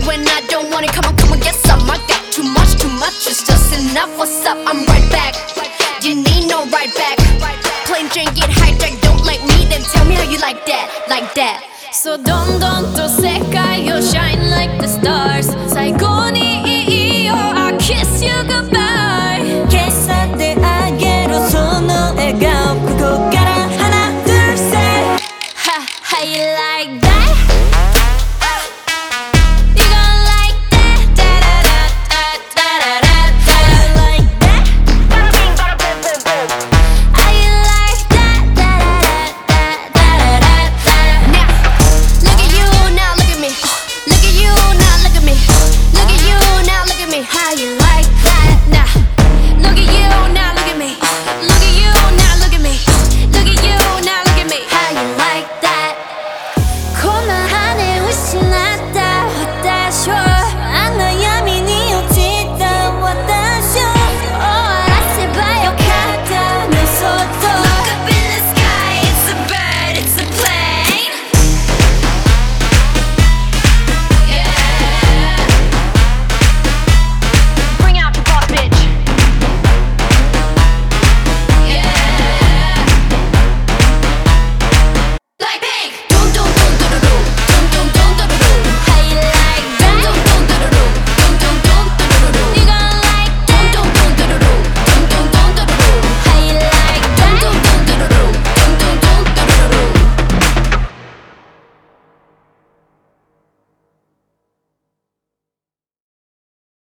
when I don't want it. Come on, get some. I got too much, it's just enough. What's up? I'm right back. You need no right back. Plain Jane get hijacked, don't like me, then tell me how you like that, like that. So don't 세界, you shine like the stars. 살고